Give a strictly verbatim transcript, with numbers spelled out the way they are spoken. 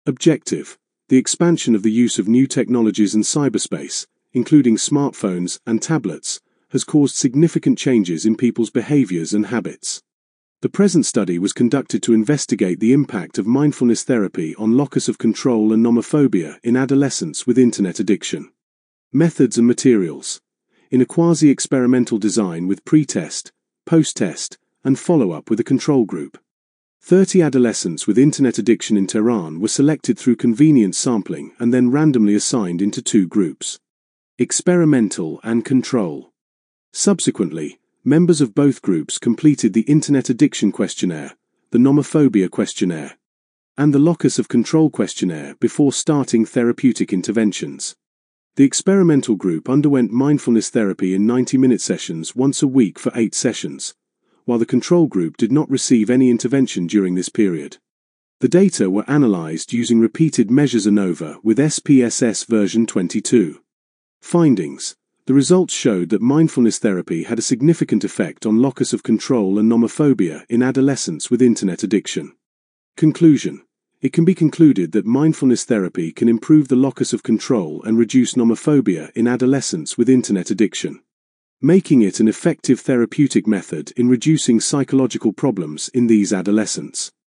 Objective: the expansion of the use of new technologies and cyberspace, including smartphones and tablets, has caused significant changes in people's behaviors and habits. The present study was conducted to investigate the impact of mindfulness therapy on locus of control and nomophobia in adolescents with internet addiction. Methods and materials. In a quasi-experimental design with pre-test, post-test, and follow-up with a control group. thirty adolescents with internet addiction in Tehran were selected through convenience sampling and then randomly assigned into two groups. Experimental and control. Subsequently, members of both groups completed the Internet Addiction Questionnaire, the Nomophobia Questionnaire, and the Locus of Control Questionnaire before starting therapeutic interventions. The experimental group underwent mindfulness therapy in ninety-minute sessions once a week for eight sessions, while the control group did not receive any intervention during this period. The data were analyzed using repeated measures ANOVA with S P S S version twenty-two. Findings. The results showed that mindfulness therapy had a significant effect on locus of control and nomophobia in adolescents with internet addiction. Conclusion. It can be concluded that mindfulness therapy can improve the locus of control and reduce nomophobia in adolescents with internet addiction, making it an effective therapeutic method in reducing psychological problems in these adolescents.